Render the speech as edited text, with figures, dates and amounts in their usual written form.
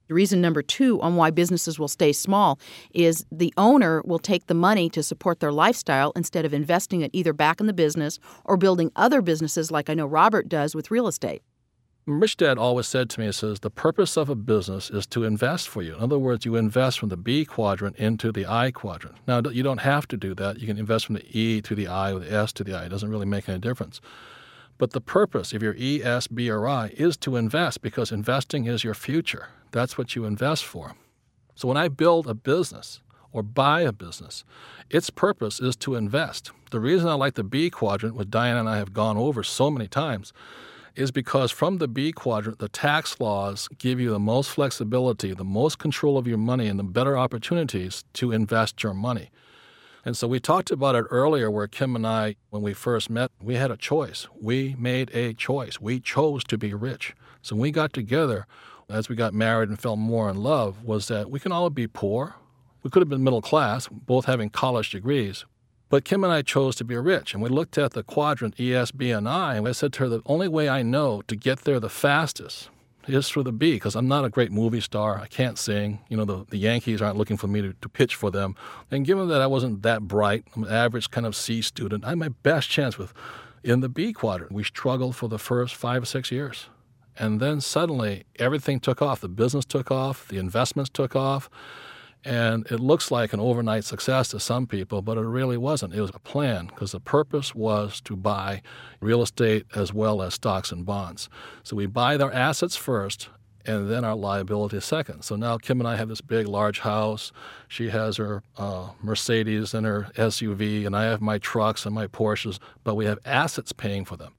Reason number 2 on why businesses will stay small is the owner will take the money to support their lifestyle instead of investing it either back in the business or building other businesses like I know Robert does with real estate. Rich Dad always said to me, he says, the purpose of a business is to invest for you. In other words, you invest from the B quadrant into the I quadrant. Now, you don't have to do that. You can invest from the E to the I or the S to the I. It doesn't really make any difference. But the purpose, if you're E, S, B, or I, is to invest because investing is your future. That's what you invest for. So when I build a business or buy a business, its purpose is to invest. The reason I like the B quadrant, which Diana and I have gone over so many times, is because from the B quadrant, the tax laws give you the most flexibility, the most control of your money, and the better opportunities to invest your money. And so we talked about it earlier where Kim and I, when we first met, we had a choice. We made a choice. We chose to be rich. So when we got together, as we got married and fell more in love, was that we can all be poor. We could have been middle class, both having college degrees. But Kim and I chose to be rich. And we looked at the quadrant E, S, B, and I, and I said to her, the only way I know to get there the fastest is through the B, because I'm not a great movie star. I can't sing. The Yankees aren't looking for me to pitch for them. And given that I wasn't that bright, I'm an average kind of C student, I had my best chance in the B quadrant. We struggled for the first 5 or 6 years. And then suddenly everything took off. The business took off. The investments took off. And it looks like an overnight success to some people, but it really wasn't. It was a plan because the purpose was to buy real estate as well as stocks and bonds. So we buy their assets first and then our liability second. So now Kim and I have this big, large house. She has her Mercedes and her SUV, and I have my trucks and my Porsches, but we have assets paying for them.